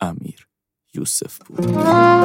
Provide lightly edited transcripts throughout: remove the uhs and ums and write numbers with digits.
امیر یوسف بود.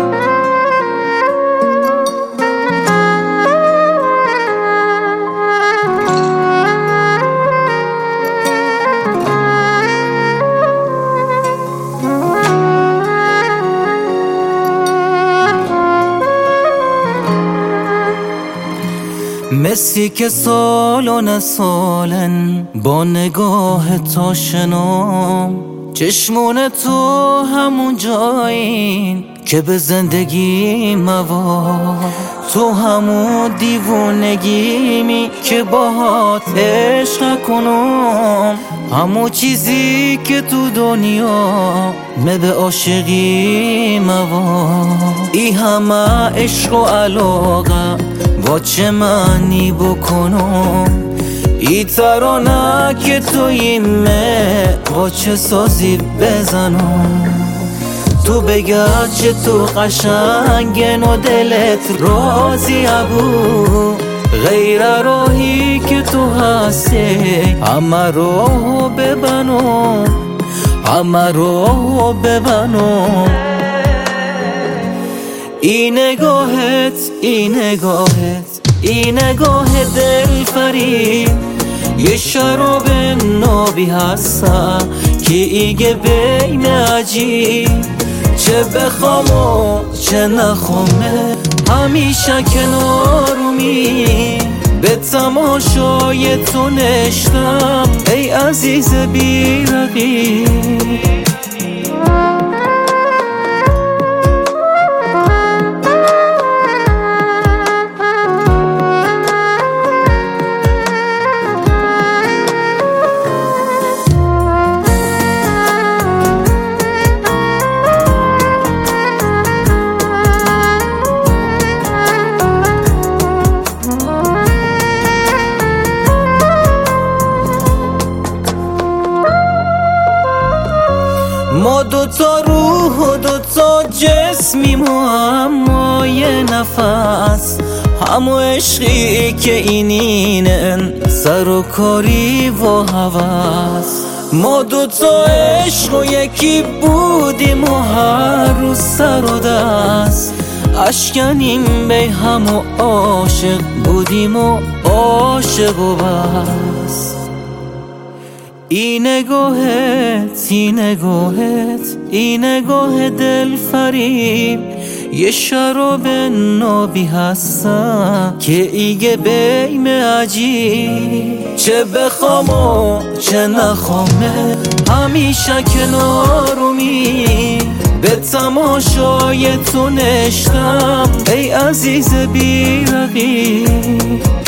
مسی که سالن سالن با نگاه تو شنام، چشمون تو همون جایین که به زندگی مواد، تو همون دیوونگیمی که باهات عشق کنم، همون چیزی که تو دنیا به عاشقی مواد. ای همه عشق و علاقه با چه معنی بکنم، ای ترانه که تویمه با چه سازی بزنم. تو بگرد چه تو قشنگن و دلت راضی ابو، غیر راهی که تو هستی همه راهو ببنم، همه راهو ببنم. این نگاهت، این نگاهت، این نگاه دل فریب، یه شراب نابی هستا که ایگه بین عجیب، چه بخوام و چه نخوامه همیشه کنارمی، به تماشای تو نشتم ای عزیز بی رقیب. ما دوتا روح و دوتا جسمیم و اما یه نفس، همو عشقی که اینینن سر و کاری و هوس. ما دوتا عشق و یکی بودیم و هر روز سر و دست اشکنیم به همو عاشق بودیم و عاشق و بس. این نگاهت، این نگاهت، این نگاه دل فریب، یه شراب نابی هستا که ایگه بیم عجیب، چه بخوام و چه نخوامه همیشه کنارمی، به تماشای تو نشتم ای عزیز بی رقیب.